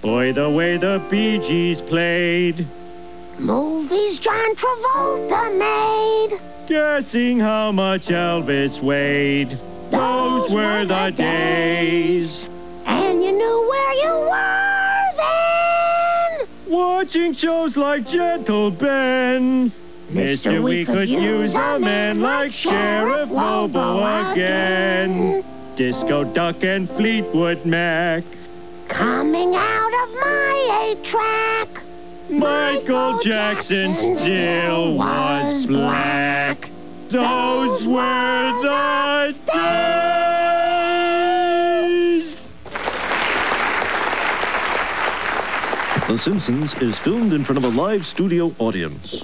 Boy, the way the Bee Gees played. Movies John Travolta made. Guessing how much Elvis weighed. Those were the days. And you knew where you were then. Watching shows like Gentle Ben. Mister, we could use a man like Sheriff Lobo again. Disco Duck and Fleetwood Mac. Coming out of my 8-track. Michael Jackson still was black. Those were the days. The Simpsons is filmed in front of a live studio audience.